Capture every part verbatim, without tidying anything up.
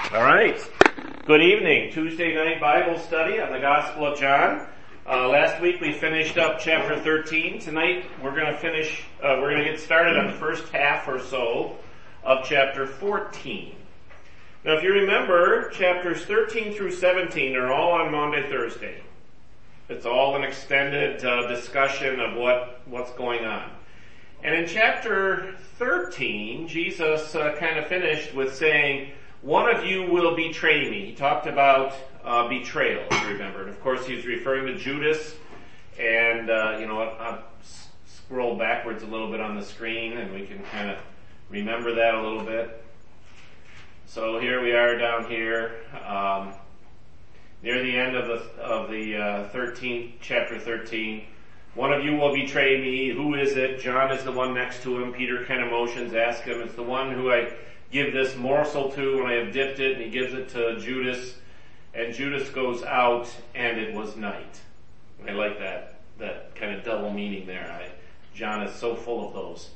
All right. Good evening. Tuesday night Bible study on the Gospel of John. Uh, last week we finished up chapter thirteen. Tonight we're going to finish, uh, we're going to get started on the first half or so of chapter fourteen. Now if you remember, chapters thirteen through seventeen are all on Maundy Thursday. It's all an extended uh, discussion of what, what's going on. And in chapter thirteen, Jesus uh, kind of finished with saying, one of you will betray me. He talked about uh, betrayal, if you remember. And of course, he's referring to Judas. And, uh, you know, I'll scroll backwards a little bit on the screen and we can kind of remember that a little bit. So here we are down here, um, near the end of the, of the uh, thirteenth, chapter thirteen. One of you will betray me. Who is it? John is the one next to him. Peter kind of motions, asks him. It's the one who I give this morsel to when I have dipped it, and he gives it to Judas, and Judas goes out, and it was night. I like that, that kind of double meaning there. I, John is so full of those.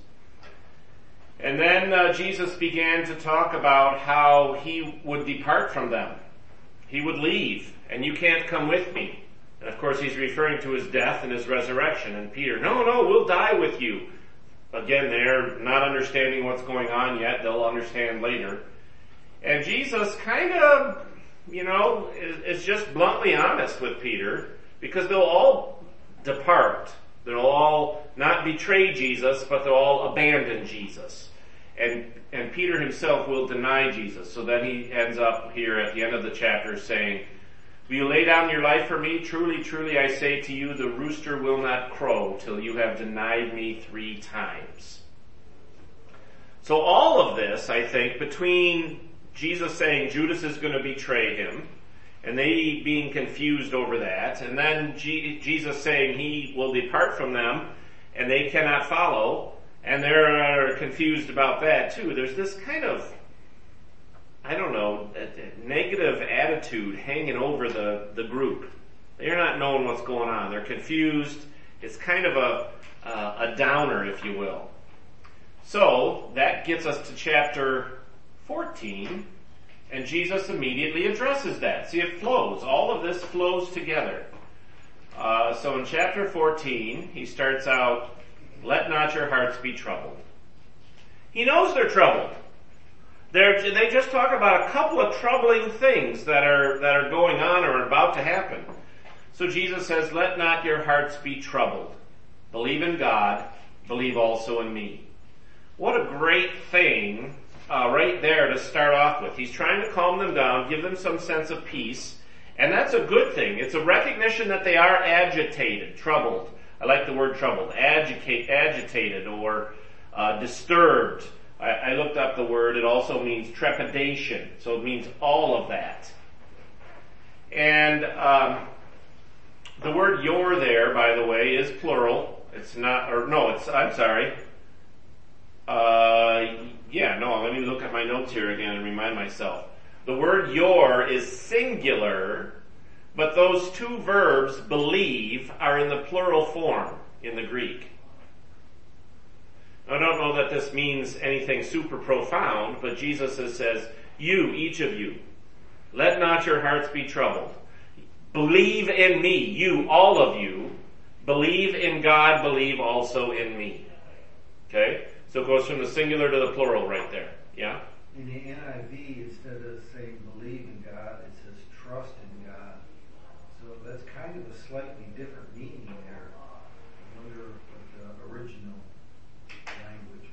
And then uh, Jesus began to talk about how he would depart from them. He would leave, and you can't come with me. And of course he's referring to his death and his resurrection, and Peter, no, no, we'll die with you. Again, they're not understanding what's going on yet. They'll understand later. And Jesus kind of, you know, is, is just bluntly honest with Peter because they'll all depart. They'll all not betray Jesus, but they'll all abandon Jesus. And, and Peter himself will deny Jesus. So then he ends up here at the end of the chapter saying, will you lay down your life for me? Truly, truly, I say to you, the rooster will not crow till you have denied me three times. So all of this, I think, between Jesus saying Judas is going to betray him, and they being confused over that, and then G- Jesus saying he will depart from them, and they cannot follow, and they're confused about that too. There's this kind of, I don't know, a, a negative attitude hanging over the, the group. They're not knowing what's going on. They're confused. It's kind of a, uh, a downer, if you will. So, that gets us to chapter fourteen, and Jesus immediately addresses that. See, it flows. All of this flows together. Uh, so in chapter fourteen, he starts out, let not your hearts be troubled. He knows they're troubled. They're, they just talk about a couple of troubling things that are, that are going on or about to happen. So Jesus says, let not your hearts be troubled. Believe in God, believe also in me. What a great thing uh, right there to start off with. He's trying to calm them down, give them some sense of peace, and that's a good thing. It's a recognition that they are agitated, troubled. I like the word troubled, Agicate, agitated or uh, disturbed. I looked up the word. It also means trepidation. So it means all of that. And um, the word your there, by the way, is plural. It's not, or no, it's, I'm sorry. Uh, yeah, no, let me look at my notes here again and remind myself. The word your is singular, but those two verbs, believe, are in the plural form in the Greek. I don't know that this means anything super profound, but Jesus says, you, each of you, let not your hearts be troubled. Believe in me, you, all of you. Believe in God, believe also in me. Okay? So it goes from the singular to the plural right there. Yeah? In the N I V, instead of saying believe in God, it says trust in God. So that's kind of a slightly different meaning there. I wonder what the original language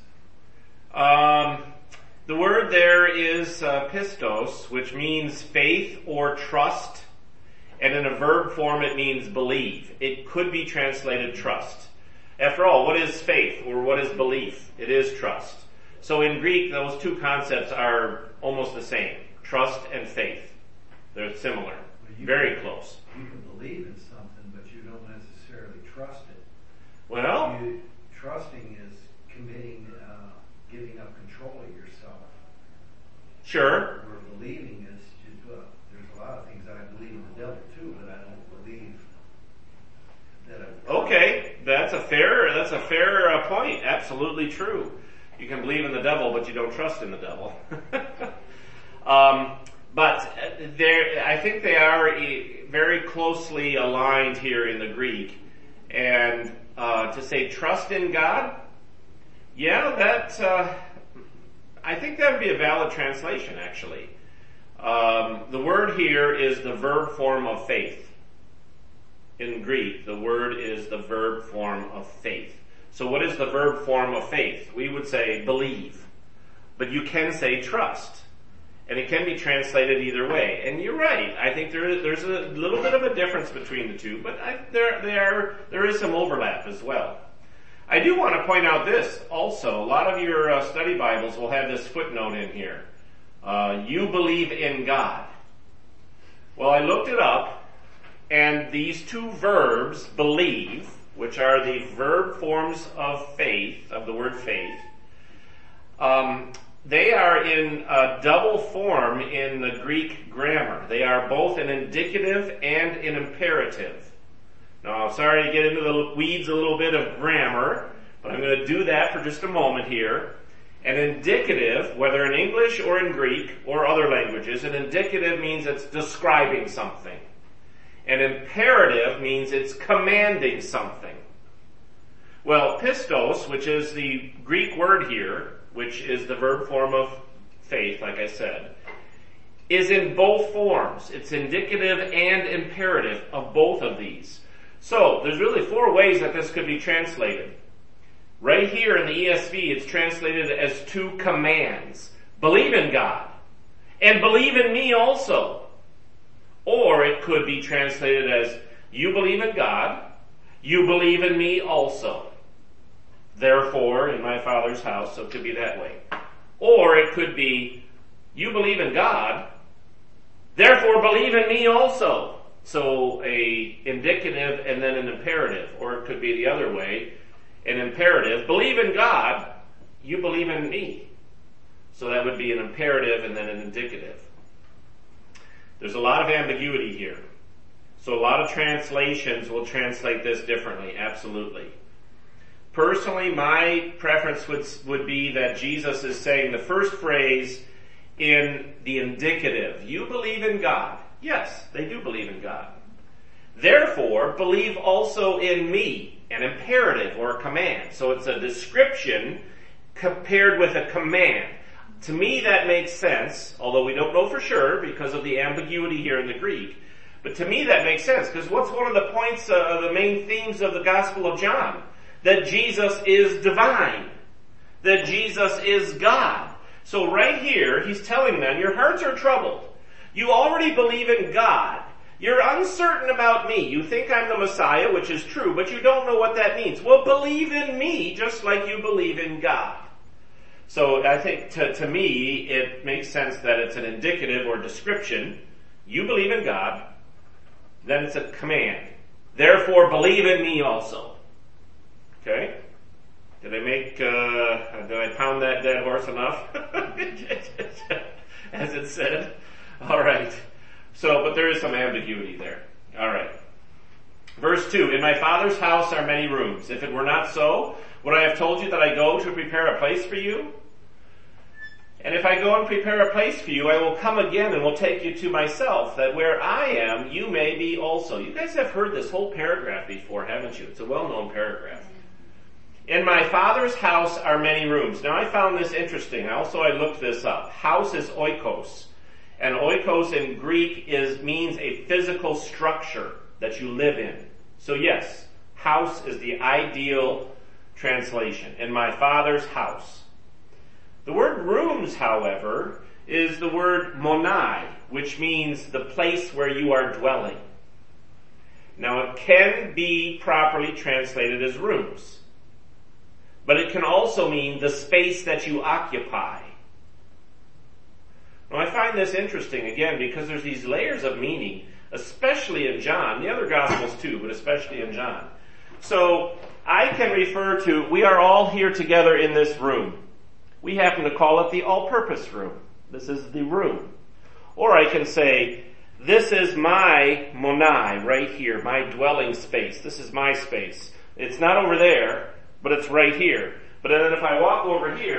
was. Um, the word there is uh, pistos, which means faith or trust, and in a verb form it means believe. It could be translated trust. After all, what is faith or what is belief? It is trust. So in Greek, those two concepts are almost the same. Trust and faith. They're similar. Well, very can, close. You can believe in something, but you don't necessarily trust it. Well, you, trusting is committing, uh, giving up control of yourself. Sure. Where believing is, just, well, there's a lot of things I believe in the devil too, but I don't believe that I... Okay, that's a fair, that's a fair uh, point. Absolutely true. You can believe in the devil, but you don't trust in the devil. Um, but there, I think they are very closely aligned here in the Greek. And uh, to say trust in God, yeah, that uh, I think that would be a valid translation, actually. Um, the word here is the verb form of faith. In Greek, the word is the verb form of faith. So what is the verb form of faith? We would say believe. But you can say trust. And it can be translated either way. And you're right. I think there is, there's a little bit of a difference between the two, but I, there, there, there is some overlap as well. I do want to point out this also. A lot of your uh, study Bibles will have this footnote in here. Uh, you believe in God. Well, I looked it up, and these two verbs, believe, which are the verb forms of faith, of the word faith, um, they are in a double form in the Greek grammar. They are both an indicative and an imperative. Now, I'm sorry to get into the weeds a little bit of grammar, but I'm going to do that for just a moment here. An indicative, whether in English or in Greek or other languages, an indicative means it's describing something. An imperative means it's commanding something. Well, pistos, which is the Greek word here, which is the verb form of faith, like I said, is in both forms. It's indicative and imperative of both of these. So, there's really four ways that this could be translated. Right here in the E S V, it's translated as two commands. Believe in God, and believe in me also. Or it could be translated as, you believe in God, you believe in me also. Therefore, in my Father's house, so it could be that way. Or it could be, you believe in God, therefore believe in me also. So a indicative and then an imperative. Or it could be the other way, an imperative, believe in God, you believe in me. So that would be an imperative and then an indicative. There's a lot of ambiguity here. So a lot of translations will translate this differently, absolutely. Personally, my preference would, would be that Jesus is saying the first phrase in the indicative. You believe in God. Yes, they do believe in God. Therefore, believe also in me, an imperative or a command. So it's a description compared with a command. To me, that makes sense, although we don't know for sure because of the ambiguity here in the Greek. But to me, that makes sense, because what's one of the points, uh, the main themes of the Gospel of John? That Jesus is divine. That Jesus is God. So right here, he's telling them, your hearts are troubled. You already believe in God. You're uncertain about me. You think I'm the Messiah, which is true, but you don't know what that means. Well, believe in me just like you believe in God. So I think to, to me, it makes sense that it's an indicative or description. You believe in God. Then it's a command. Therefore, believe in me also. Okay? Did I make, uh, did I pound that dead horse enough? As it said. Alright. So, but there is some ambiguity there. Alright. Verse two, in my Father's house are many rooms. If it were not so, would I have told you that I go to prepare a place for you? And if I go and prepare a place for you, I will come again and will take you to myself, that where I am, you may be also. You guys have heard this whole paragraph before, haven't you? It's a well-known paragraph. In my Father's house are many rooms. Now I found this interesting. Also I looked this up. House is oikos. And oikos in Greek is means a physical structure that you live in. So yes, house is the ideal translation. In my Father's house. The word rooms, however, is the word monai, which means the place where you are dwelling. Now it can be properly translated as rooms. But it can also mean the space that you occupy. Now I find this interesting, again, because there's these layers of meaning, especially in John, the other Gospels too, but especially in John. So I can refer to, we are all here together in this room. We happen to call it the all-purpose room. This is the room. Or I can say, this is my monai, right here, my dwelling space. This is my space. It's not over there, but it's right here. But then if I walk over here,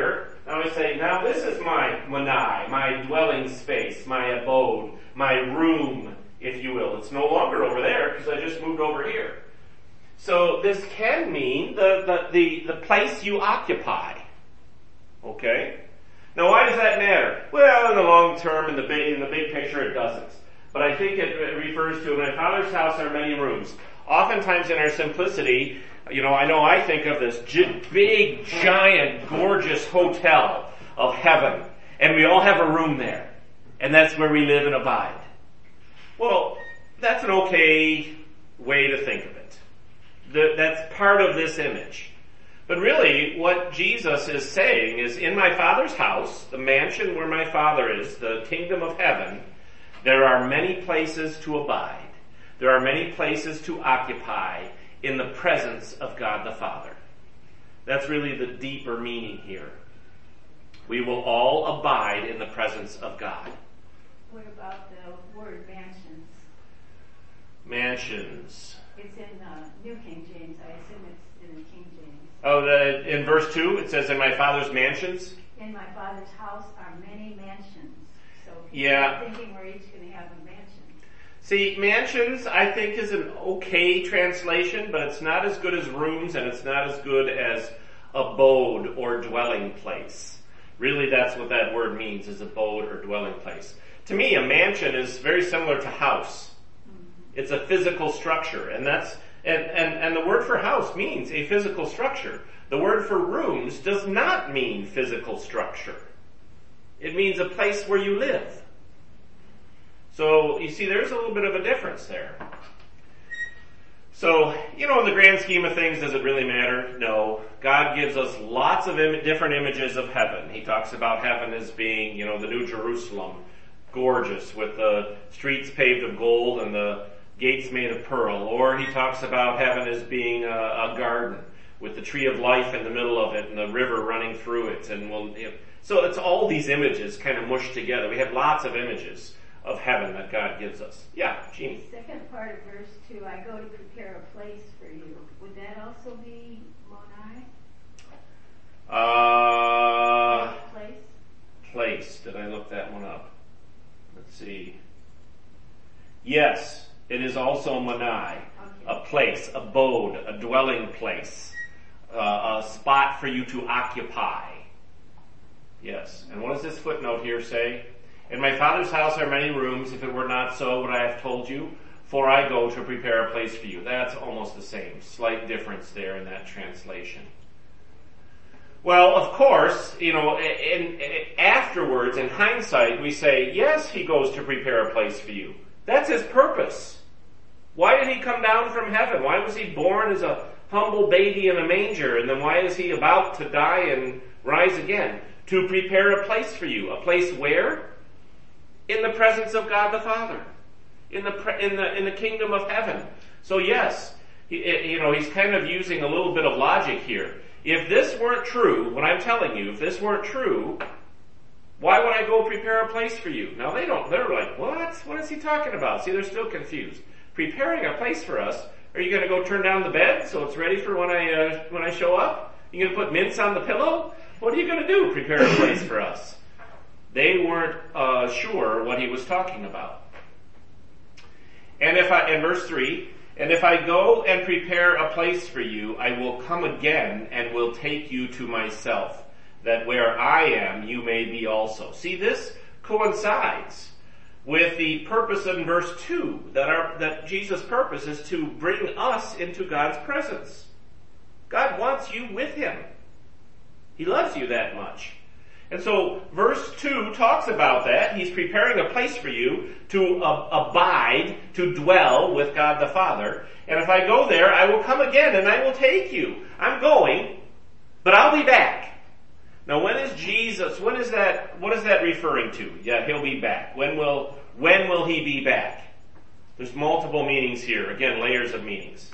Now we say, now this is my manai, my dwelling space, my abode, my room, if you will. It's no longer over there because I just moved over here. So this can mean the, the, the, the place you occupy. Okay? Now why does that matter? Well, in the long term, in the big, in the big picture, it doesn't. But I think it, it refers to, in my Father's house are many rooms. Oftentimes in our simplicity, you know, I know I think of this gi- big, giant, gorgeous hotel of heaven. And we all have a room there. And that's where we live and abide. Well, that's an okay way to think of it. The, that's part of this image. But really, what Jesus is saying is, in my Father's house, the mansion where my Father is, the kingdom of heaven, there are many places to abide. There are many places to occupy in the presence of God the Father. That's really the deeper meaning here. We will all abide in the presence of God. What about the word mansions? Mansions. It's in uh, New King James. I assume it's in the King James. Oh, the, in verse two, it says, in my Father's mansions? In my Father's house are many mansions. So yeah. I'm thinking we're each going to have a mansion. See, mansions, I think, is an okay translation, but it's not as good as rooms, and it's not as good as abode or dwelling place. Really, that's what that word means, is abode or dwelling place. To me, a mansion is very similar to house. Mm-hmm. It's a physical structure, and that's and, and, and the word for house means a physical structure. The word for rooms does not mean physical structure. It means a place where you live. So, you see, there's a little bit of a difference there. So, you know, in the grand scheme of things, does it really matter? No. God gives us lots of Im- different images of heaven. He talks about heaven as being, you know, the New Jerusalem, gorgeous, with the streets paved of gold and the gates made of pearl. Or he talks about heaven as being a, a garden with the tree of life in the middle of it and the river running through it. And we'll, you know, so it's all these images kind of mushed together. We have lots of images of heaven that God gives us. Yeah, Jeannie. The second part of verse two, I go to prepare a place for you. Would that also be Monai? Uh, place? Place. Did I look that one up? Let's see. Yes, it is also Monai. Okay. A place, abode, a dwelling place, uh, a spot for you to occupy. Yes. And what does this footnote here say? In my Father's house are many rooms. If it were not so, would I have told you? For I go to prepare a place for you. That's almost the same. Slight difference there in that translation. Well, of course, you know, in, in, afterwards, in hindsight, we say, yes, he goes to prepare a place for you. That's his purpose. Why did he come down from heaven? Why was he born as a humble baby in a manger? And then why is he about to die and rise again? To prepare a place for you. A place where? In the presence of God the Father, in the pre- in the in the kingdom of heaven. So yes, he, you know, he's kind of using a little bit of logic here. If this weren't true, what I'm telling you, if this weren't true, why would I go prepare a place for you? Now they don't. They're like, what? What is he talking about? See, they're still confused. Preparing a place for us. Are you going to go turn down the bed so it's ready for when I uh, when I show up? You going to put mints on the pillow? What are you going to do? Prepare a place for us. They weren't uh, sure what he was talking about. And if I, in verse three, and if I go and prepare a place for you, I will come again and will take you to myself, that where I am, you may be also. See, this coincides with the purpose in verse two, that our, that Jesus' purpose is to bring us into God's presence. God wants you with him. He loves you that much. And so verse two talks about that. He's preparing a place for you to uh, abide, to dwell with God the Father. And if I go there, I will come again and I will take you. I'm going, but I'll be back. Now when is Jesus, when is that, what is that referring to? Yeah, he'll be back. When will, when will he be back? There's multiple meanings here. Again, layers of meanings.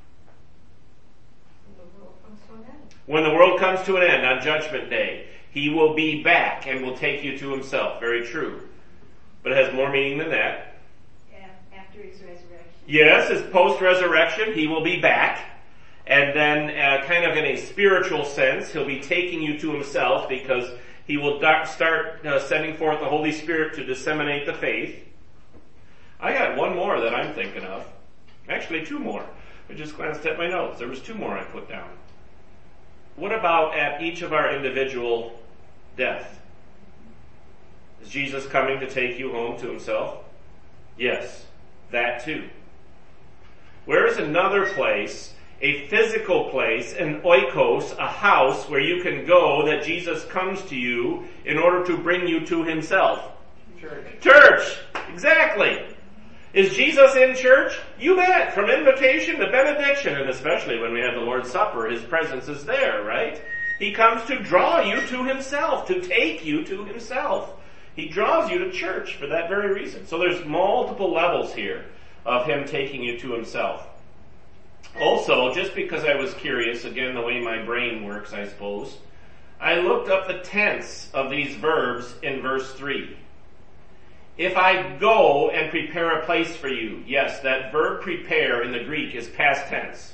When the world comes to an end on Judgment Day. He will be back and will take you to himself. Very true. But it has more meaning than that. After his resurrection. Yes, his post-resurrection, he will be back. And then uh, kind of in a spiritual sense, he'll be taking you to himself because He will da- start uh, sending forth the Holy Spirit to disseminate the faith. I got one more that I'm thinking of. Actually, two more. I just glanced at my notes. There was two more I put down. What about at each of our individual death? Is Jesus coming to take you home to himself? Yes, that too. Where is another place, a physical place, an oikos, a house where you can go that Jesus comes to you in order to bring you to himself? Church. Church! Exactly! Is Jesus in church? You bet! From invitation to benediction, and especially when we have the Lord's Supper, his presence is there, right? He comes to draw you to himself, to take you to himself. He draws you to church for that very reason. So there's multiple levels here of him taking you to himself. Also, just because I was curious, again the way my brain works I suppose, I looked up the tense of these verbs in verse three. If I go and prepare a place for you, yes, that verb prepare in the Greek is past tense.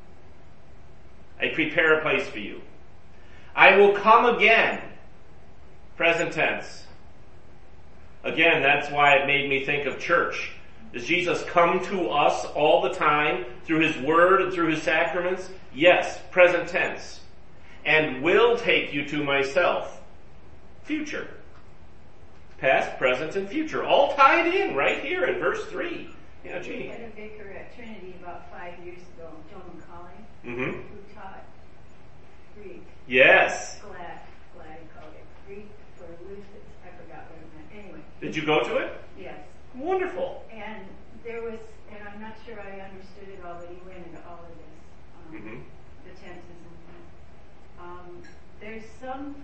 I prepare a place for you. I will come again, present tense. Again, that's why it made me think of church. Does Jesus come to us all the time through his word and through his sacraments? Yes, present tense. And will take you to myself. Future. Past, present, and future. All tied in right here in verse three. Yeah, We Jeannie. had a vicar at Trinity about five years ago, Joe McCauley, Mm-hmm. who taught Greek. Yes. Glad, glad he called it Greek for Lucids. I forgot what it meant. Anyway, Did you go to it? yes. Wonderful. And there was, and I'm not sure I understood it all, but he went into all of this, um, Mm-hmm. the tenses and that. Um, there's some,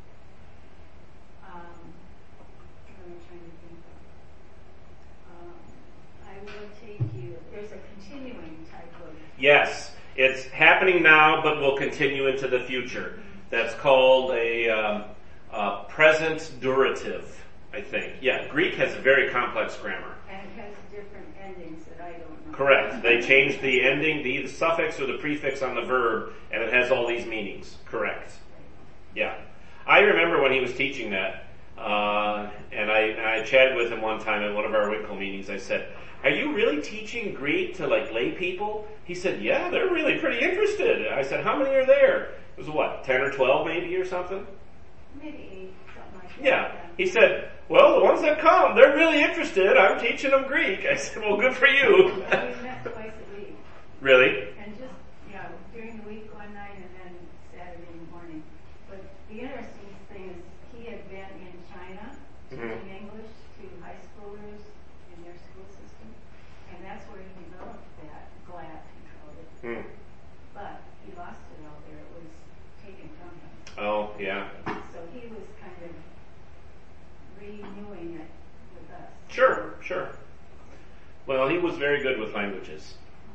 um, what am I trying to think of? Um, I will take you, there's a continuing type of. Yes. It's happening now, but will continue into the future. That's called a um, uh, present durative, I think. Yeah, Greek has a very complex grammar. And it has different endings that I don't know. Correct. They changed the ending, the suffix or the prefix on the verb, and it has all these meanings. Correct. Yeah. I remember when he was teaching that, uh, and I, and I chatted with him one time at one of our Wickle meetings. I said, are you really teaching Greek to like lay people? He said, yeah, they're really pretty interested. I said, how many are there? It was what, ten or twelve maybe or something? Maybe eight, something like that. Yeah. He said, well, the ones that come, they're really interested. I'm teaching them Greek. I said, well, good for you. We met twice a week. Really? And just, yeah, during the week one night and then Saturday morning. But the interesting thing is he had been in China teaching Mhm. English to high schoolers in their school system. And that's where he developed that glad he called it. Hmm. But he lost it all there. It was taken from him. Oh, yeah. So he was kind of renewing it with us. Sure, sure. Well, he was very good with languages.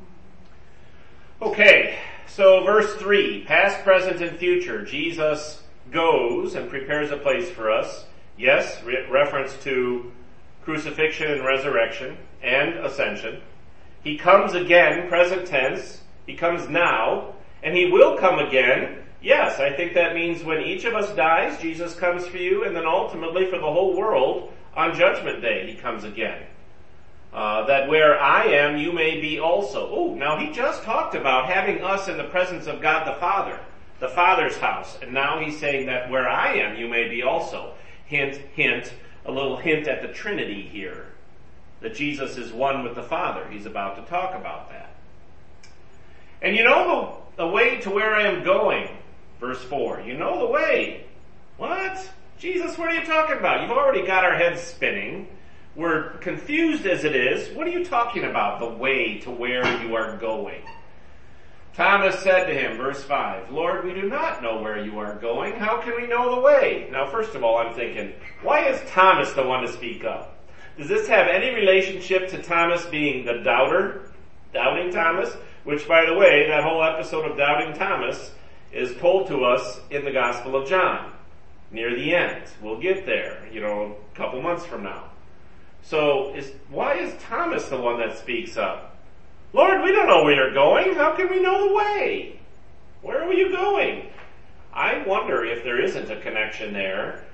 Okay, so verse three, past, present, and future. Jesus goes and prepares a place for us. Yes, re- reference to crucifixion and resurrection and ascension. He comes again, present tense. He comes now, and he will come again. Yes, I think that means when each of us dies, Jesus comes for you, and then ultimately for the whole world, on Judgment Day, he comes again. Uh, that where I am, you may be also. Oh, now he just talked about having us in the presence of God the Father, the Father's house, and now he's saying that where I am, you may be also. Hint, hint, a little hint at the Trinity here, that Jesus is one with the Father. He's about to talk about that. And you know the, the way to where I am going, verse four. You know the way. What? Jesus, what are you talking about? You've already got our heads spinning. We're confused as it is. What are you talking about? The way to where you are going. Thomas said to him, verse five, Lord, we do not know where you are going. How can we know the way? Now, first of all, I'm thinking, why is Thomas the one to speak up? Does this have any relationship to Thomas being the doubter? Doubting Thomas? Which, by the way, that whole episode of Doubting Thomas is told to us in the Gospel of John, near the end. We'll get there, you know, a couple months from now. So, is, why is Thomas the one that speaks up? Lord, we don't know where you're going. How can we know the way? Where are you going? I wonder if there isn't a connection there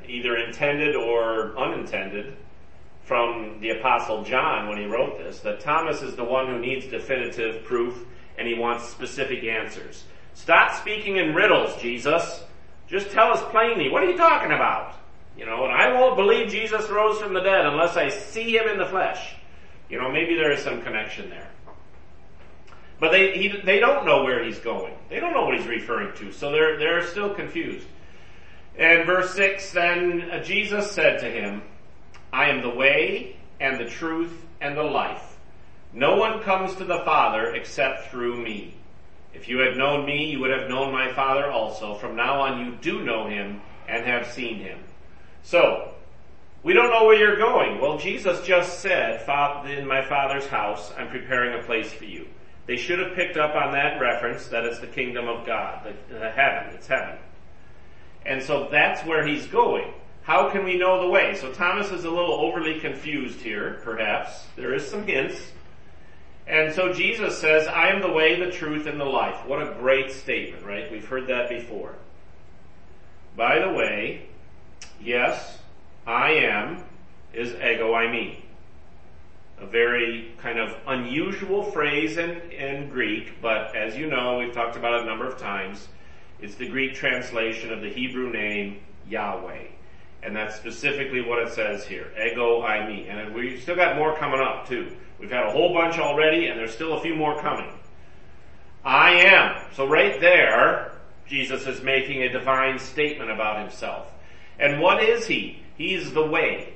either intended or unintended from the Apostle John when he wrote this, that Thomas is the one who needs definitive proof and he wants specific answers. Stop speaking in riddles, Jesus. Just tell us plainly, what are you talking about? You know, and I won't believe Jesus rose from the dead unless I see him in the flesh. You know, maybe there is some connection there. But they he, they don't know where he's going. They don't know what he's referring to, so they're they're still confused. And verse six, then uh, Jesus said to him, I am the way and the truth and the life. No one comes to the Father except through me. If you had known me, you would have known my Father also. From now on you do know him and have seen him. So, we don't know where you're going. Well, Jesus just said, in my Father's house, I'm preparing a place for you. They should have picked up on that reference that it's the kingdom of God, the, the heaven, it's heaven. And so that's where he's going. How can we know the way? So Thomas is a little overly confused here, perhaps. There is some hints. And so Jesus says, I am the way, the truth, and the life. What a great statement, right? We've heard that before. By the way, yes, I am is ego eimi. A very kind of unusual phrase in, in Greek, but as you know, we've talked about it a number of times. It's the Greek translation of the Hebrew name Yahweh. And that's specifically what it says here. Ego eimi. And we've still got more coming up too. We've had a whole bunch already and there's still a few more coming. I am. So right there, Jesus is making a divine statement about himself. And what is he? He's the way.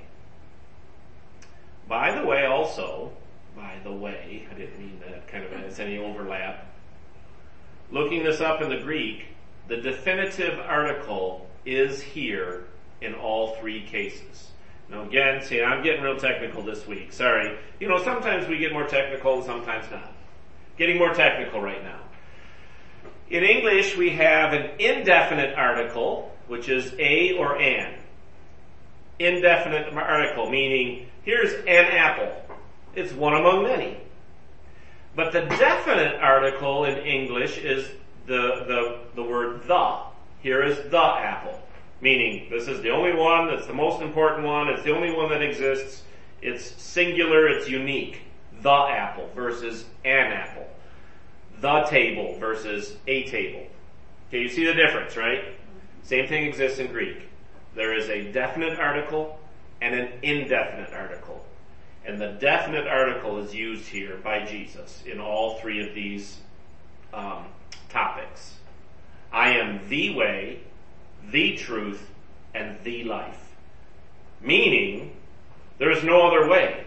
By the way, also, by the way, I didn't mean that kind of as any overlap. Looking this up in the Greek, the definitive article is here in all three cases. Now again, see, I'm getting real technical this week. Sorry. You know, sometimes we get more technical and sometimes not. Getting more technical right now. In English, we have an indefinite article, which is a or an. Indefinite article, meaning here's an apple. It's one among many. But the definite article in English is the, the, the word the. Here is the apple. Meaning, this is the only one, that's the most important one, it's the only one that exists, it's singular, it's unique. The apple versus an apple. The table versus a table. Okay, you see the difference, right? Same thing exists in Greek. There is a definite article and an indefinite article. And the definite article is used here by Jesus in all three of these um, topics. I am the way, the truth, and the life. Meaning, there is no other way.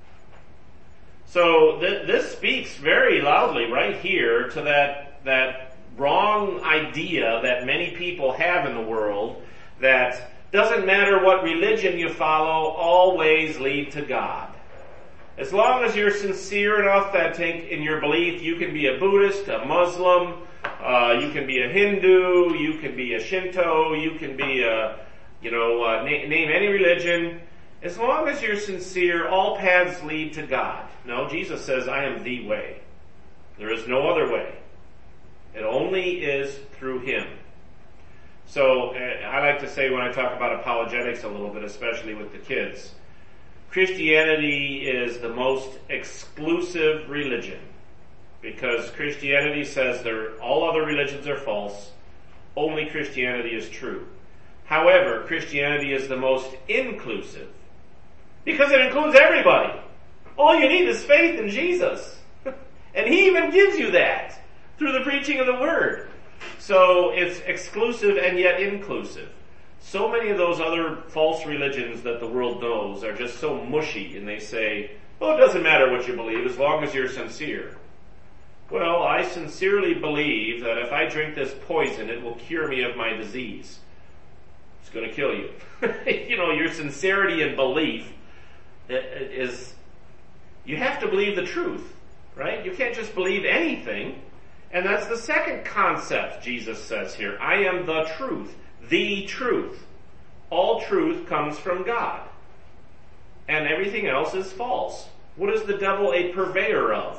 So th- this speaks very loudly right here to that, that wrong idea that many people have in the world that doesn't matter what religion you follow, all ways lead to God. As long as you're sincere and authentic in your belief, you can be a Buddhist, a Muslim, uh, you can be a Hindu, you can be a Shinto, you can be a, you know, uh, na- name any religion. As long as you're sincere, all paths lead to God. No, Jesus says, I am the way. There is no other way. It only is through him. So, uh, I like to say when I talk about apologetics a little bit, especially with the kids, Christianity is the most exclusive religion because Christianity says there, all other religions are false, only Christianity is true. However, Christianity is the most inclusive because it includes everybody. All you need is faith in Jesus. And he even gives you that through the preaching of the word. So it's exclusive and yet inclusive. So many of those other false religions that the world knows are just so mushy and they say, well, it doesn't matter what you believe as long as you're sincere. Well, I sincerely believe that if I drink this poison, it will cure me of my disease. It's going to kill you. You know, your sincerity and belief is, you have to believe the truth, right? You can't just believe anything. And that's the second concept Jesus says here. I am the truth. The truth. All truth comes from God. And everything else is false. What is the devil a purveyor of?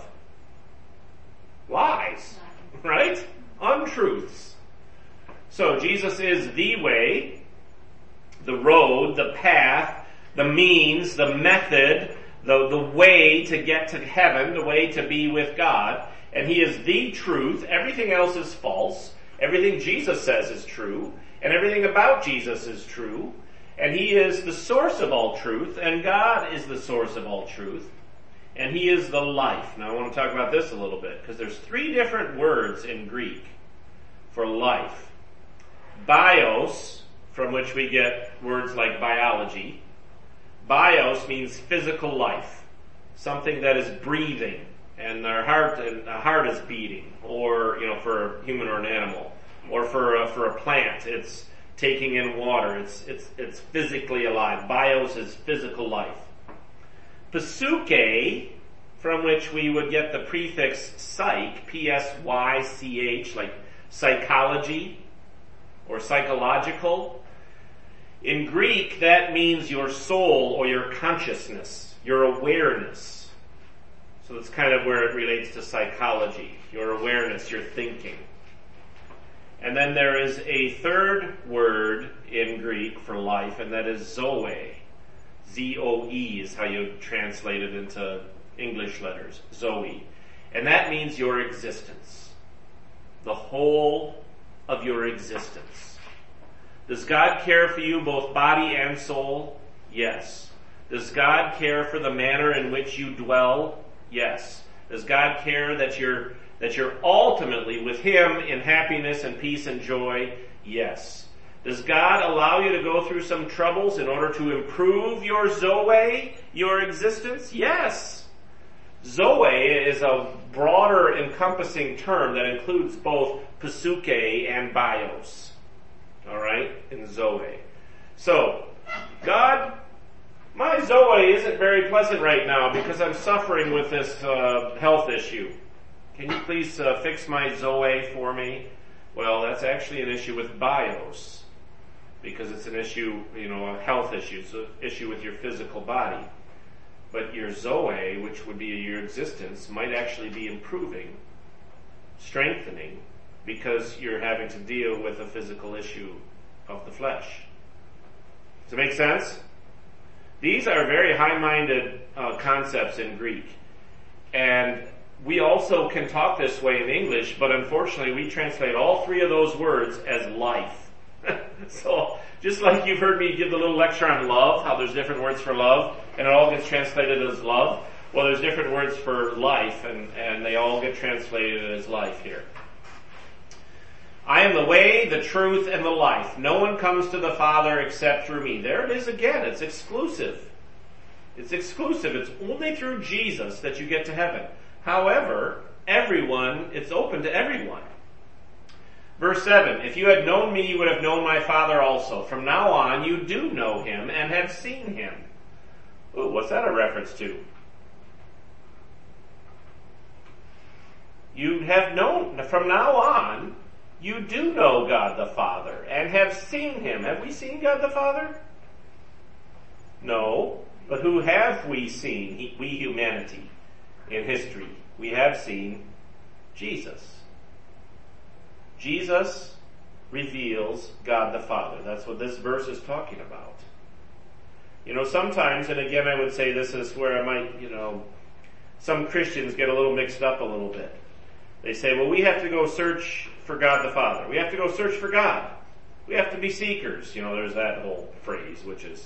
Lies. Right? Untruths. So Jesus is the way, the road, the path, the means, the method, the, the way to get to heaven, the way to be with God. And he is the truth. Everything else is false. Everything Jesus says is true. And everything about Jesus is true. And he is the source of all truth. And God is the source of all truth. And he is the life. Now I want to talk about this a little bit, because there's three different words in Greek for life. Bios, from which we get words like biology. Bios means physical life. Something that is breathing. And our heart and a heart is beating, or you know, for a human or an animal, or for a, for a plant, it's taking in water. It's it's it's physically alive. Bios is physical life. Psyche, from which we would get the prefix psych, P S Y C H, like psychology or psychological. In Greek, that means your soul or your consciousness, your awareness. So that's kind of where it relates to psychology, your awareness, your thinking. And then there is a third word in Greek for life, and that is zoe. Z O E is how you translate it into English letters, zoe. And that means your existence. The whole of your existence. Does God care for you both body and soul? Yes. Does God care for the manner in which you dwell? Yes. Does God care that you're that you're ultimately with him in happiness and peace and joy? Yes. Does God allow you to go through some troubles in order to improve your zoe, your existence? Yes. Zoe is a broader encompassing term that includes both psyche and bios. Alright? In zoe. So, God, my zoe isn't very pleasant right now because I'm suffering with this uh, health issue. Can you please uh, fix my zoe for me? Well, that's actually an issue with bios, because it's an issue, you know, a health issue, it's an issue with your physical body. But your zoe, which would be your existence, might actually be improving, strengthening, because you're having to deal with a physical issue of the flesh. Does it make sense? These are very high-minded uh, concepts in Greek. And we also can talk this way in English, but unfortunately we translate all three of those words as life. So, just like you've heard me give the little lecture on love, how there's different words for love, and it all gets translated as love. Well, there's different words for life, and, and they all get translated as life here. I am the way, the truth, and the life. No one comes to the Father except through me. There it is again. It's exclusive. It's exclusive. It's only through Jesus that you get to heaven. However, everyone, it's open to everyone. Verse seven, if you had known me, you would have known my Father also. From now on, you do know him and have seen him. Ooh, what's that a reference to? You have known, from now on, you do know God the Father and have seen him. Have we seen God the Father? No. But who have we seen? We humanity in history. We have seen Jesus. Jesus reveals God the Father. That's what this verse is talking about. You know, sometimes, and again I would say this is where I might, you know, some Christians get a little mixed up a little bit. They say, well, we have to go search for God the Father. We have to go search for God. We have to be seekers. You know, there's that whole phrase, which is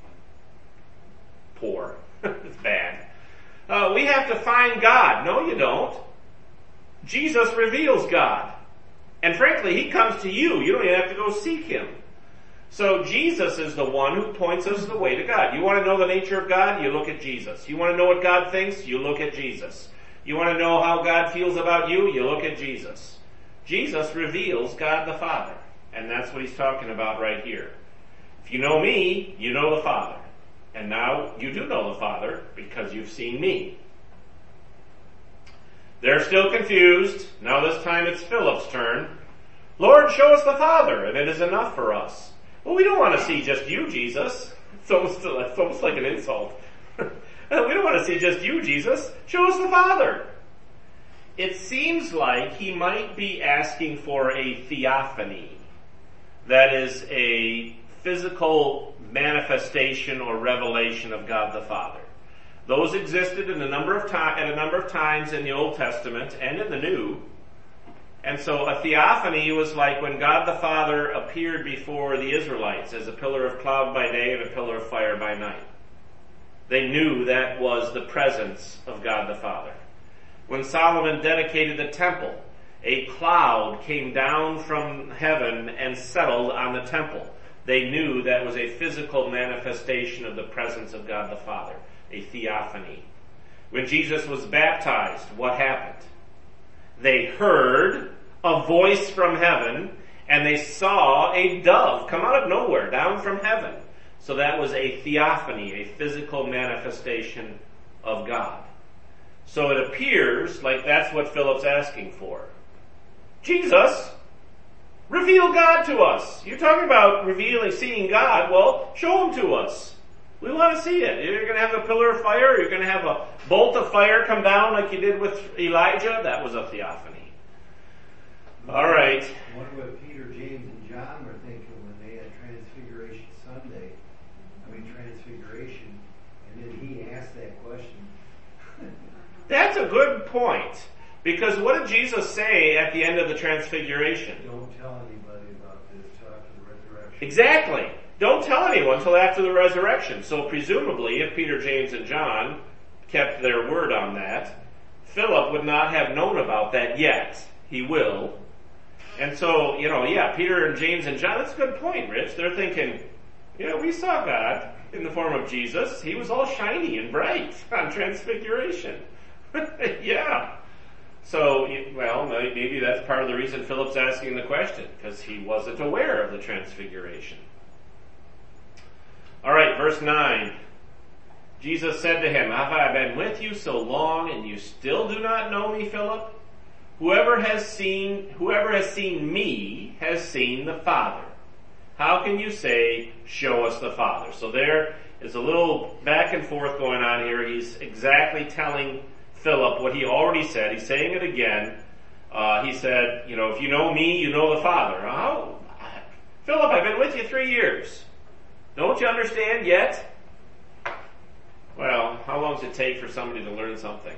poor. It's bad. Uh, we have to find God. No, you don't. Jesus reveals God. And frankly, he comes to you. You don't even have to go seek him. So Jesus is the one who points us the way to God. You want to know the nature of God? You look at Jesus. You want to know what God thinks? You look at Jesus. You want to know how God feels about you? You look at Jesus. Jesus reveals God the Father. And that's what he's talking about right here. If you know me, you know the Father. And now you do know the Father because you've seen me. They're still confused. Now this time it's Philip's turn. Lord, show us the Father, and it is enough for us. Well, we don't want to see just you, Jesus. It's almost, it's almost like an insult. We don't want to see just you, Jesus. Show us the Father. It seems like he might be asking for a theophany. That is a physical manifestation or revelation of God the Father. Those existed in a number of time, at a number of times in the Old Testament and in the New. And so a theophany was like when God the Father appeared before the Israelites as a pillar of cloud by day and a pillar of fire by night. They knew that was the presence of God the Father. When Solomon dedicated the temple, a cloud came down from heaven and settled on the temple. They knew that was a physical manifestation of the presence of God the Father, a theophany. When Jesus was baptized, what happened? They heard a voice from heaven, and they saw a dove come out of nowhere, down from heaven. So that was a theophany, a physical manifestation of God. So it appears like that's what Philip's asking for. Jesus, reveal God to us. You're talking about revealing, seeing God. Well, show him to us. We want to see it. You're going to have a pillar of fire. You're going to have a bolt of fire come down like you did with Elijah. That was a theophany. All right. I wonder what Peter, James, and John were thinking when they had Transfiguration Sunday. I mean, Transfiguration. And then he asked that question. That's a good point. Because what did Jesus say at the end of the Transfiguration? Don't tell anybody about this till after the resurrection. Exactly. Don't tell anyone till after the resurrection. So presumably, if Peter, James, and John kept their word on that, Philip would not have known about that yet. He will. And so, you know, yeah, Peter and James and John, that's a good point, Rich. They're thinking, yeah, we saw God in the form of Jesus. He was all shiny and bright on Transfiguration. Yeah. So, well, maybe that's part of the reason Philip's asking the question, because he wasn't aware of the Transfiguration. All right, verse nine. Jesus said to him, have I been with you so long and you still do not know me, Philip? Whoever has seen, whoever has seen me has seen the Father. How can you say, show us the Father? So there is a little back and forth going on here. He's exactly telling Philip what he already said. He's saying it again. Uh, he said, you know, if you know me, you know the Father. How? Philip, I've been with you three years. Don't you understand yet? Well, how long does it take for somebody to learn something?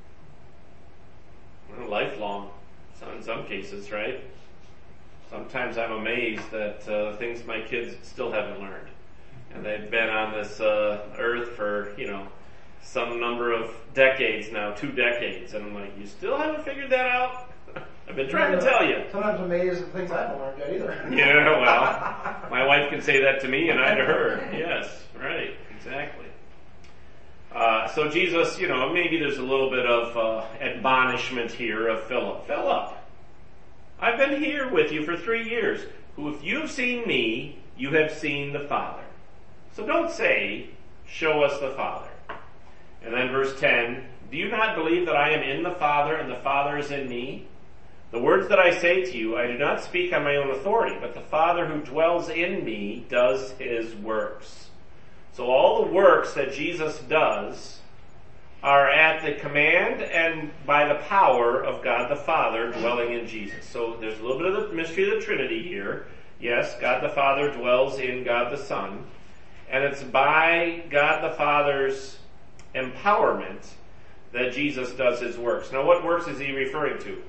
Well, lifelong, so in some cases, right? Sometimes I'm amazed at uh, things my kids still haven't learned. And they've been on this uh, earth for, you know, some number of decades now, two decades. And I'm like, you still haven't figured that out? I've been trying to tell you. Sometimes amazed at things I haven't learned yet either. Yeah, well, my wife can say that to me and I to her. Yes, right, exactly. Uh, so Jesus, you know, maybe there's a little bit of uh, admonishment here of Philip. Philip, I've been here with you for three years. Who, if you've seen me, you have seen the Father. So don't say, show us the Father. And then verse ten, do you not believe that I am in the Father and the Father is in me? The words that I say to you, I do not speak on my own authority, but the Father who dwells in me does his works. So all the works that Jesus does are at the command and by the power of God the Father dwelling in Jesus. So there's a little bit of the mystery of the Trinity here. Yes, God the Father dwells in God the Son. And it's by God the Father's empowerment that Jesus does his works. Now what works is he referring to?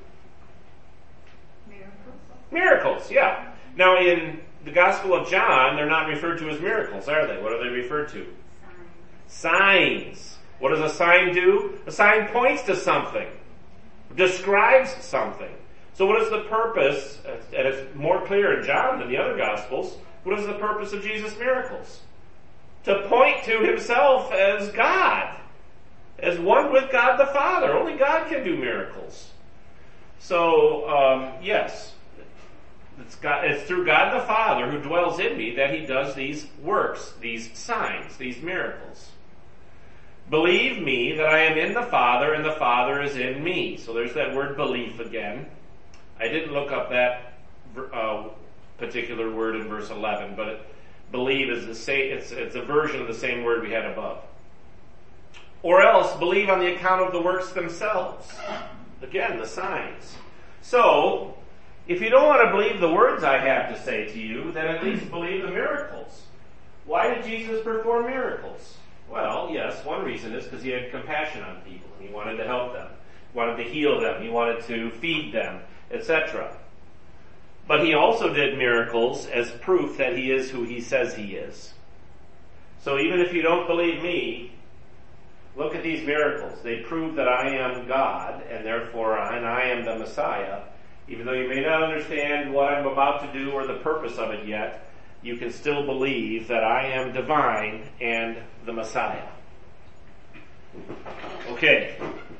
Miracles. Miracles, yeah. Now in the Gospel of John, they're not referred to as miracles, are they? What are they referred to? Signs. Signs. What does a sign do? A sign points to something, describes something. So what is the purpose, and it's more clear in John than the other Gospels, what is the purpose of Jesus' miracles? To point to himself as God, as one with God the Father. Only God can do miracles. So, um, yes, it's, God, it's through God the Father who dwells in me that he does these works, these signs, these miracles. Believe me that I am in the Father and the Father is in me. So there's that word belief again. I didn't look up that uh, particular word in verse eleven, but it, believe is the same, it's, it's a version of the same word we had above. Or else believe on the account of the works themselves. Again, the signs. So, If you don't want to believe the words I have to say to you, then at least believe the miracles. Why did Jesus perform miracles? Well, yes, one reason is because he had compassion on people. He wanted to help them. He wanted to heal them. He wanted to feed them, et cetera. But he also did miracles as proof that he is who he says he is. So even if you don't believe me, look at these miracles. They prove that I am God, and therefore and I am the Messiah. Even though you may not understand what I'm about to do or the purpose of it yet, you can still believe that I am divine and the Messiah. Okay.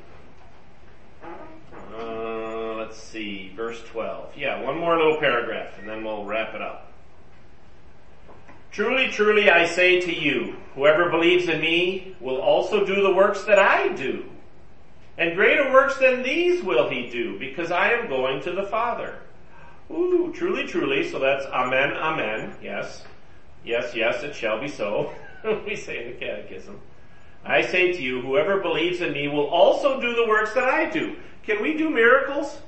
Uh, let's see, verse twelve. Yeah, one more little paragraph and then we'll wrap it up. Truly, truly, I say to you, whoever believes in me will also do the works that I do. And greater works than these will he do, because I am going to the Father. Ooh, truly, truly, so that's amen, amen. Yes, yes, yes, it shall be so. We say in the Catechism. I say to you, whoever believes in me will also do the works that I do. Can we do miracles?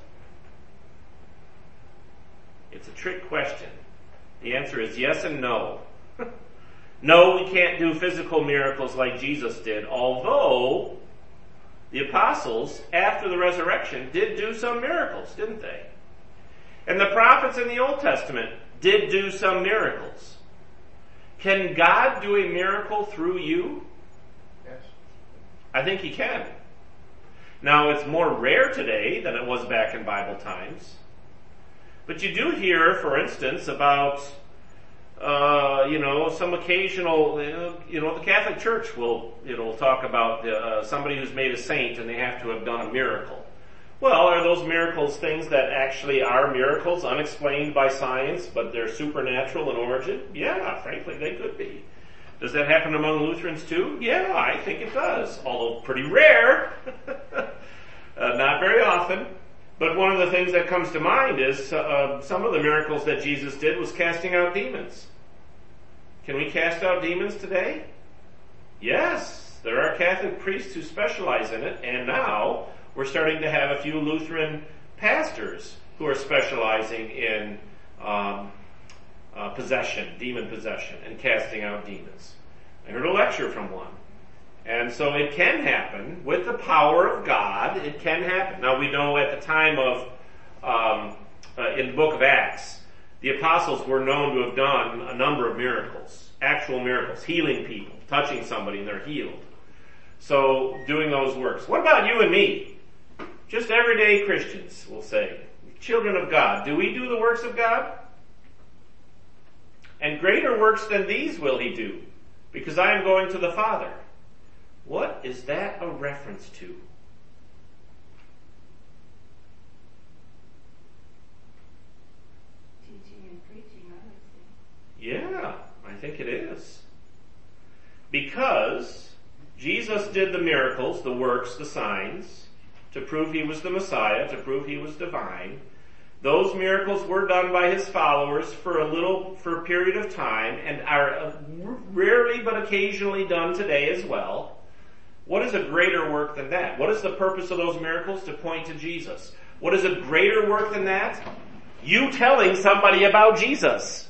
It's a trick question. The answer is yes and no. No, we can't do physical miracles like Jesus did, although the apostles, after the resurrection, did do some miracles, didn't they? And the prophets in the Old Testament did do some miracles. Can God do a miracle through you? Yes. I think he can. Now, it's more rare today than it was back in Bible times. But you do hear, for instance, about, uh, you know, some occasional, uh, you know, the Catholic Church will, you know, talk about uh, somebody who's made a saint and they have to have done a miracle. Well, are those miracles things that actually are miracles, unexplained by science, but they're supernatural in origin? Yeah, frankly, they could be. Does that happen among Lutherans too? Yeah, I think it does, although pretty rare. uh, not very often. But one of the things that comes to mind is uh, some of the miracles that Jesus did was casting out demons. Can we cast out demons today? Yes, there are Catholic priests who specialize in it, and now we're starting to have a few Lutheran pastors who are specializing in um, uh, possession, demon possession, and casting out demons. I heard a lecture from one. And so it can happen with the power of God. It can happen. Now we know at the time of, um, uh, in the book of Acts, the apostles were known to have done a number of miracles, actual miracles, healing people, touching somebody and they're healed. So doing those works. What about you and me? Just everyday Christians, we'll say. Children of God. Do we do the works of God? And greater works than these will he do, because I am going to the Father. What is that a reference to? Teaching and preaching, I would say. Yeah, I think it is. Because Jesus did the miracles, the works, the signs, to prove he was the Messiah, to prove he was divine. Those miracles were done by his followers for a little, for a period of time, and are rarely but occasionally done today as well. What is a greater work than that? What is the purpose of those miracles? To point to Jesus. What is a greater work than that? You telling somebody about Jesus.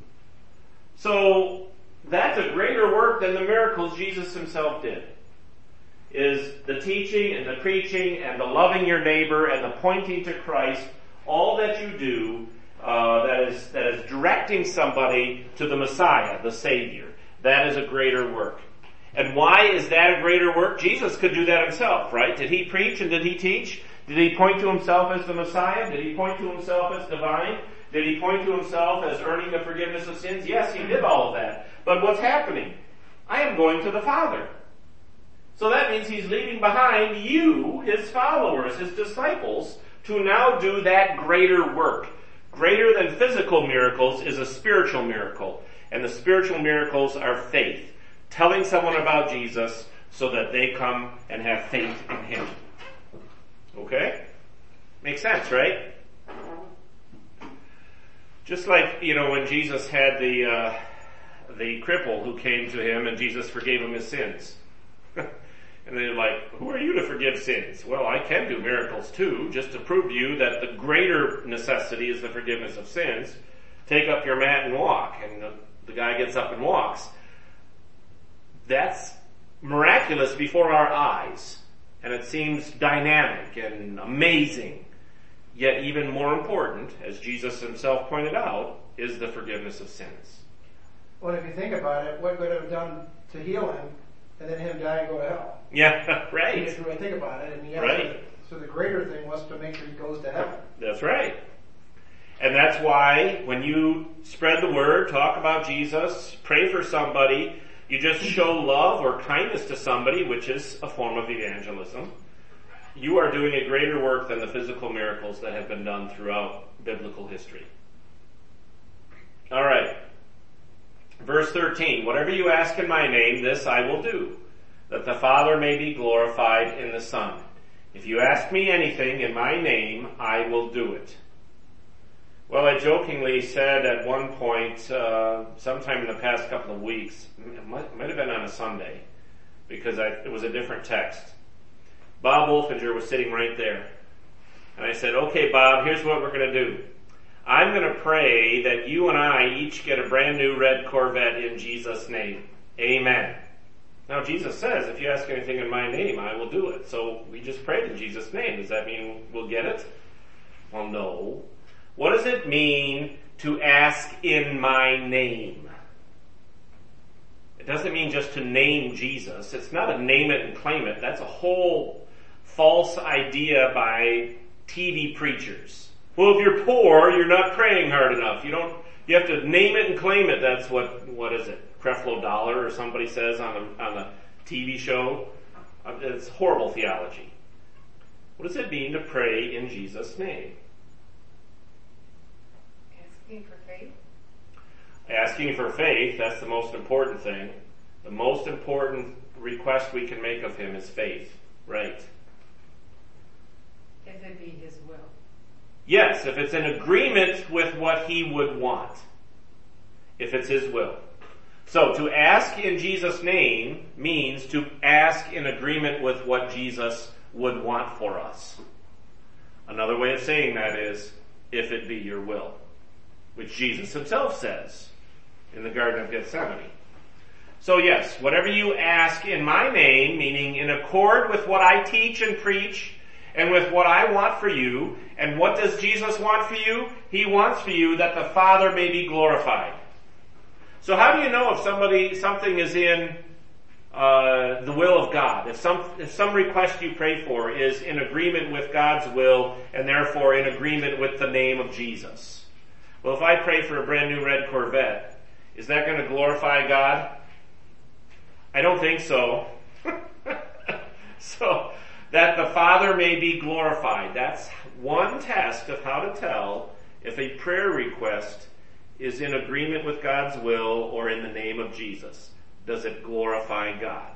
So, that's a greater work than the miracles Jesus himself did. Is the teaching and the preaching and the loving your neighbor and the pointing to Christ, all that you do uh, that is that is directing somebody to the Messiah, the Savior. That is a greater work. And why is that a greater work? Jesus could do that himself, right? Did he preach and did he teach? Did he point to himself as the Messiah? Did he point to himself as divine? Did he point to himself as earning the forgiveness of sins? Yes, he did all of that. But what's happening? I am going to the Father. So that means he's leaving behind you, his followers, his disciples, to now do that greater work. Greater than physical miracles is a spiritual miracle. And the spiritual miracles are faith. Telling someone about Jesus so that they come and have faith in him. Okay? Makes sense, right? Just like, you know, when Jesus had the uh, the cripple who came to him and Jesus forgave him his sins. And they're like, who are you to forgive sins? Well, I can do miracles too, just to prove to you that the greater necessity is the forgiveness of sins. Take up your mat and walk. And the, the guy gets up and walks. That's miraculous before our eyes. And it seems dynamic and amazing. Yet even more important, as Jesus himself pointed out, is the forgiveness of sins. Well, if you think about it, what could it have done to heal him and then him die and go to hell? Yeah, right. If you really think about it. And yes, Right. So the greater thing was to make sure he goes to heaven. That's right. And that's why when you spread the word, talk about Jesus, pray for somebody, you just show love or kindness to somebody, which is a form of evangelism. You are doing a greater work than the physical miracles that have been done throughout biblical history. All right. Verse thirteen, whatever you ask in my name, this I will do, that the Father may be glorified in the Son. If you ask me anything in my name, I will do it. Well, I jokingly said at one point, uh, sometime in the past couple of weeks, it might, might have been on a Sunday, because I, it was a different text. Bob Wolfinger was sitting right there. And I said, okay, Bob, here's what we're going to do. I'm going to pray that you and I each get a brand new red Corvette in Jesus' name. Amen. Now, Jesus says, if you ask anything in my name, I will do it. So we just prayed in Jesus' name. Does that mean we'll get it? Well, no. What does it mean to ask in my name? It doesn't mean just to name Jesus. It's not a name it and claim it. That's a whole false idea by T V preachers. Well, if you're poor, you're not praying hard enough. You don't, you have to name it and claim it. That's what, what is it? Creflo Dollar or somebody says on a, on a T V show. It's horrible theology. What does it mean to pray in Jesus' name? Asking for faith. Asking for faith, that's the most important thing. The most important request we can make of him is faith. Right. If it be his will. Yes, if it's in agreement with what he would want. If it's his will. So to ask in Jesus' name means to ask in agreement with what Jesus would want for us. Another way of saying that is, if it be your will, which Jesus himself says in the Garden of Gethsemane. So yes, whatever you ask in my name, meaning in accord with what I teach and preach, and with what I want for you, and what does Jesus want for you? He wants for you that the Father may be glorified. So how do you know if somebody, something is in uh, the will of God? If some, if some request you pray for is in agreement with God's will, and therefore in agreement with the name of Jesus. Well, if I pray for a brand new red Corvette, is that going to glorify God? I don't think so. So, that the Father may be glorified. That's one test of how to tell if a prayer request is in agreement with God's will or in the name of Jesus. Does it glorify God?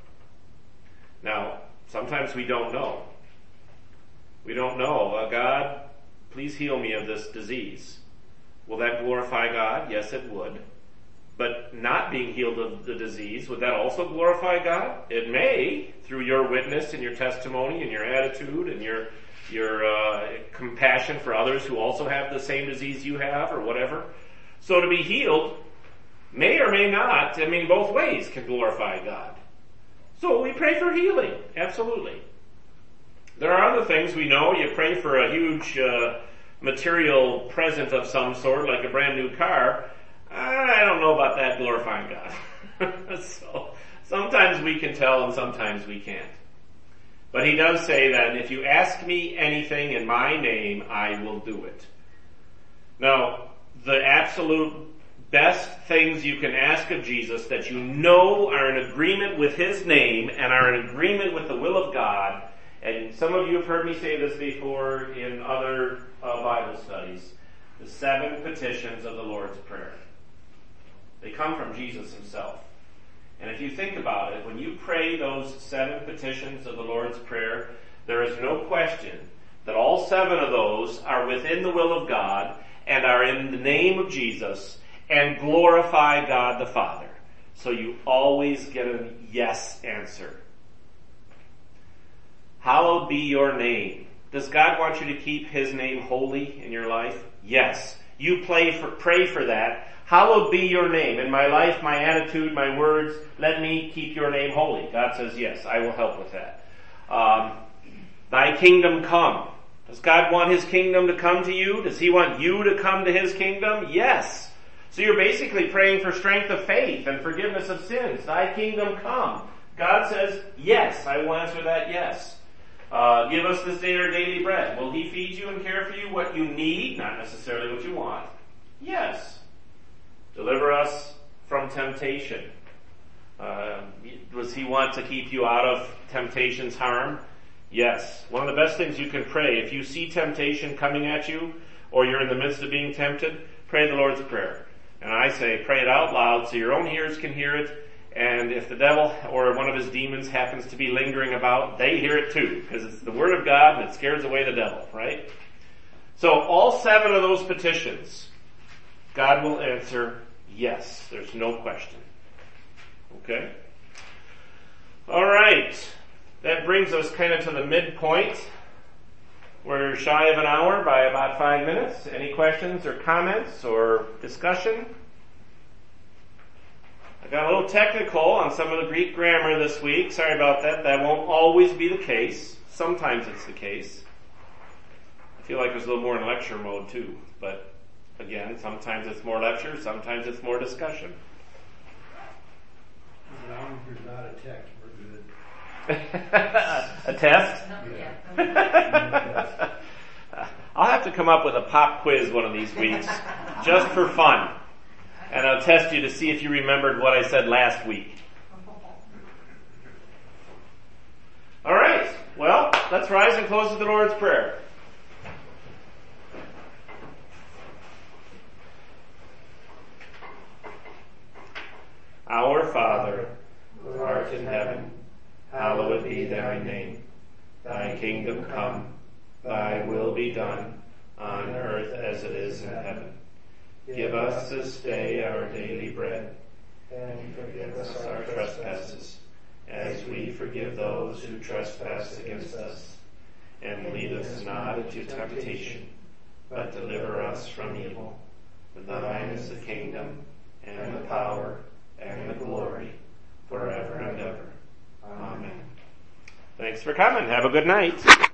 Now, sometimes we don't know. We don't know. Uh, God, please heal me of this disease. Will that glorify God? Yes, it would. But not being healed of the disease, would that also glorify God? It may, through your witness and your testimony and your attitude and your your uh, compassion for others who also have the same disease you have or whatever. So to be healed may or may not, I mean, both ways can glorify God. So we pray for healing, absolutely. There are other things we know. You pray for a huge uh, material present of some sort, like a brand new car. I don't know about that glorifying God. So sometimes we can tell and sometimes we can't. But he does say that if you ask me anything in my name, I will do it. Now, the absolute best things you can ask of Jesus that you know are in agreement with his name and are in agreement with the will of God, and some of you have heard me say this before in other uh, Bible studies, the seven petitions of the Lord's Prayer. They come from Jesus himself. And if you think about it, when you pray those seven petitions of the Lord's Prayer, there is no question that all seven of those are within the will of God and are in the name of Jesus and glorify God the Father. So you always get a yes answer. hallowed be your name. Does God want you to keep His name holy in your life? Yes. You pray for, pray for that. Hallowed be your name. In my life, my attitude, my words, let me keep your name holy. God says, yes, I will help with that. Um, Thy kingdom come. Does God want His kingdom to come to you? Does He want you to come to His kingdom? Yes. So you're basically praying for strength of faith and forgiveness of sins. Thy kingdom come. God says, yes, I will answer that yes. Uh, give us this day our daily bread. Will He feed you and care for you what you need, not necessarily what you want? Yes. Deliver us from temptation. Uh, does He want to keep you out of temptation's harm? Yes. One of the best things you can pray, if you see temptation coming at you, or you're in the midst of being tempted, pray the Lord's Prayer. And I say, pray it out loud so your own ears can hear it. And if the devil or one of his demons happens to be lingering about, they hear it too, because it's the Word of God and it scares away the devil, right? So all seven of those petitions, God will answer yes. There's no question. Okay? All right. That brings us kind of to the midpoint. We're shy of an hour by about five minutes. Any questions or comments or discussion? I got a little technical on some of the Greek grammar this week. Sorry about that. That won't always be the case. Sometimes it's the case. I feel like there's a little more in lecture mode too. But again, sometimes it's more lecture, sometimes it's more discussion. As long as there's not a text, we're good. A test? Yeah. I'll have to come up with a pop quiz one of these weeks, just for fun. And I'll test you to see if you remembered what I said last week. All right. Well, let's rise and close with the Lord's Prayer. Our Father, who art in heaven, hallowed be thy name. Thy kingdom come, thy will be done, on earth as it is in heaven. Give us this day our daily bread, and forgive us our trespasses, as we forgive those who trespass against us. And lead us not into temptation, but deliver us from evil. For thine is the kingdom, and the power, and the glory, forever and ever. Amen. Thanks for coming. Have a good night.